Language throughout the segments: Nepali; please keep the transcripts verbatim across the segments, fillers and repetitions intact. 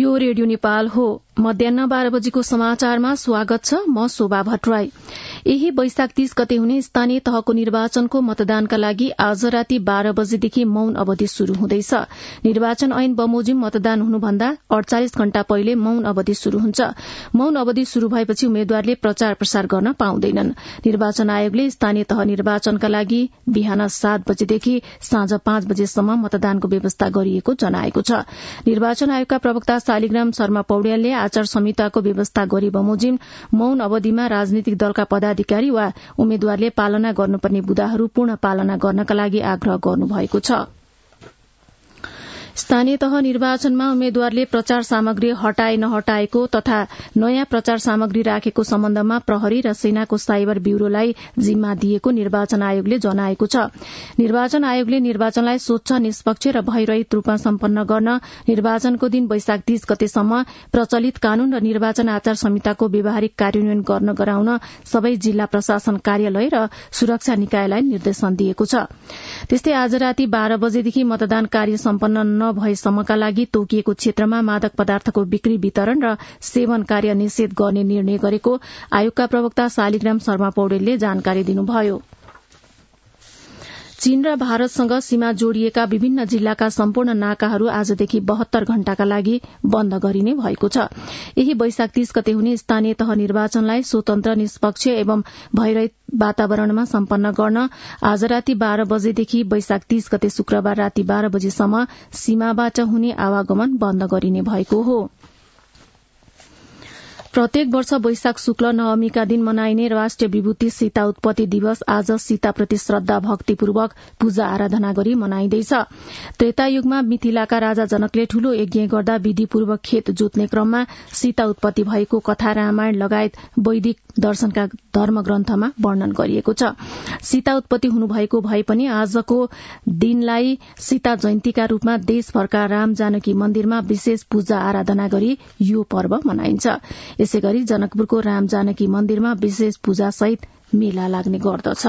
यो रेडियो नेपाल हो। मध्याह्न बाह्र बजेको समाचारमा स्वागत छ। म शोभा भट्टराई। यही वैशाख तीस गते हुने स्थानीय तहको निर्वाचनको मतदानका लागि आज राति बाह्र बजेदेखि मौन अवधि शुरू हुँदैछ। निर्वाचन ऐन बमोजिम मतदान हुनुभन्दा अड़चालिस घण्टा पहिले मौन अवधि शुरू हुन्छ। मौन अवधि शुरू भएपछि उम्मेद्वारले प्रचार प्रसार गर्न पाउँदैनन्। निर्वाचन आयोगले स्थानीय तह निर्वाचनका लागि बिहान सात बजेदेखि साँझ पाँच बजेसम्म मतदानको व्यवस्था गरिएको जनाएको छ। निर्वाचन आयोगका प्रवक्ता शालिग्राम शर्मा पौड्यालले आचार संहिताको व्यवस्था गरी बमोजिम मौन अवधिमा राजनीतिक दलका पदाधिकारी वा उम्मेद्वारले पालना गर्नुपर्ने बुँदाहरू पूर्ण पालना गर्नका लागि आग्रह गर्नुभएको छ। स्थानीय तह निर्वाचनमा उम्मेद्वारले प्रचार सामग्री हटाए नहटाएको तथा नयाँ प्रचार सामग्री राखेको सम्बन्धमा प्रहरी र सेनाको साइबर ब्यूरोलाई जिम्मा दिएको निर्वाचन आयोगले जनाएको छ। निर्वाचन आयोगले निर्वाचनलाई स्वच्छ, निष्पक्ष र भयरहित रूपमा सम्पन्न गर्न निर्वाचनको दिन वैशाख तीस गतेसम्म प्रचलित कानून र निर्वाचन आचार संहिताको व्यावहारिक कार्यान्वयन गर्न गराउन सबै जिल्ला प्रशासन कार्यालय र सुरक्षा निकायलाई निर्देशन दिएको छ। त्यस्तै आज राति बाह्र बजेदेखि मतदान कार्य सम्पन्न नभएसम्मका लागि तोकिएको क्षेत्रमा मादक पदार्थको बिक्री, वितरण र सेवन कार्य निषेध गर्ने निर्णय गरेको आयोगका प्रवक्ता शालिग्राम शर्मा पौडेलले जानकारी दिनुभयो। चीन र भारतसँग सीमा जोडिएका विभिन्न जिल्लाका सम्पूर्ण नाकाहरू आजदेखि बहत्तर घण्टाका लागि बन्द गरिने भएको छ। यही वैशाख तीस गते हुने स्थानीय तह निर्वाचनलाई स्वतन्त्र, निष्पक्ष एवं भयरहित वातावरणमा सम्पन्न गर्न आज राति बाह्र बजेदेखि वैशाख तीस गते शुक्रबार राति बाह्र बजेसम्म सीमाबाट हुने आवागमन बन्द गरिने भएको हो। प्रत्येक वर्ष वैशाख शुक्ल नवमीका दिन मनाइने राष्ट्रिय विभूति सीता उत्पत्ति दिवस आज सीताप्रति श्रद्धा भक्तिपूर्वक पूजा आराधना गरी मनाइँदैछ। त्रेता युगमा मिथिलाका राजा जनकले ठूलो यज्ञ गर्दा विधिपूर्वक खेत जोत्ने क्रममा सीता उत्पत्ति भएको कथा रामायण लगायत वैदिक दर्शनका धर्मग्रन्थमा वर्णन गरिएको छ। सीता उत्पत्ति हुनुभएको भए पनि आजको दिनलाई सीता जयन्तीका रूपमा देशभरका राम जानकी मन्दिरमा विशेष पूजा आराधना गरी यो पर्व मनाइन्छ। यसै गरी जनकपुरको राम जानकी मन्दिरमा विशेष पूजा सहित मेला लाग्ने गर्दछ।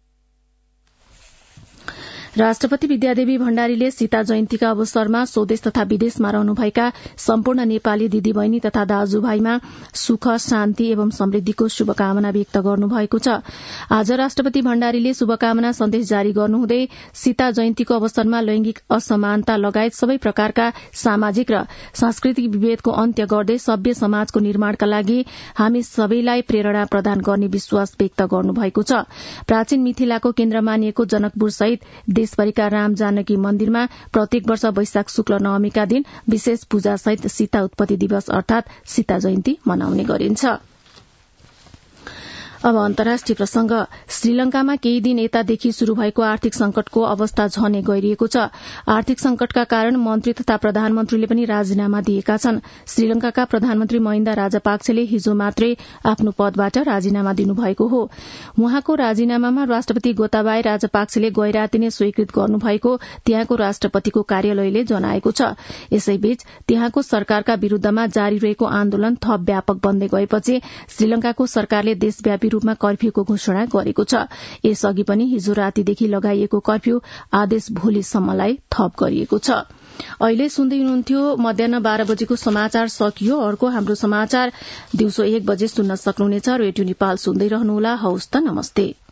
राष्ट्रपति विद्यादेवी भण्डारीले सीता जयन्तीका अवसरमा स्वदेश तथा विदेशमा रहनुभएका सम्पूर्ण नेपाली दिदीबहिनी तथा दाजुभाइमा सुख, शान्ति एवं समृद्धिको शुभकामना व्यक्त गर्नुभएको छ। आज राष्ट्रपति भण्डारीले शुभकामना सन्देश जारी गर्नुहुँदै सीता जयन्तीको अवसरमा लैंगिक असमानता लगायत सबै प्रकारका सामाजिक र सांस्कृतिक विभेदको अन्त्य गर्दै सभ्य समाजको निर्माणका लागि हामी सबैलाई प्रेरणा प्रदान गर्ने विश्वास व्यक्त गर्नुभएको छ। प्राचीन मिथिलाको केन्द्र मानिएको जनकपुर सहित देशभरिका राम जानकी मन्दिरमा प्रत्येक वर्ष वैशाख शुक्ल नवमीका दिन विशेष पूजा सहित सीता उत्पत्ति दिवस अर्थात सीता जयन्ती मनाउने गरिन्छ। अब अन्तर्राष्ट्रिय प्रसंग। श्रीलंकामा केही दिन यतादेखि शुरू भएको आर्थिक संकटको अवस्था झनै गहिरिएको छ। आर्थिक संकटका कारण मन्त्री तथा प्रधानमन्त्रीले पनि राजीनामा दिएका छन्। श्रीलंकाका प्रधानमन्त्री महिन्दा राजपाक्सेले हिजो मात्रै आफ्नो पदबाट राजीनामा दिनुभएको हो। उहाँको राजीनामामा राष्ट्रपति गोताबाया राजपाक्सेले गैराती नै स्वीकृत गर्नुभएको त्यहाँको राष्ट्रपतिको कार्यालयले जनाएको छ। यसैबीच त्यहाँको सरकारका विरूद्धमा जारी रहेको आन्दोलन थप व्यापक बन्दै गएपछि श्रीलंकाको सरकारले देशव्यापी रूपमा कर्फ्यूको घोषणा गरेको छ। यसअघि पनि हिजो रातीदेखि लगाइएको कर्फ्यू आदेश भोलिसम्मलाई थप गरिएको छ। अहिले सुन्दै हुनुहुन्थ्यो मध्याह्न बाह्र बजेको समाचार सकियो। अर्को हाम्रो समाचार दिउँसो एक बजे सुन्न सक्नुहुनेछ। रेडियो नेपाल सुन्दै रहनुहोला। हवस् त, नमस्ते।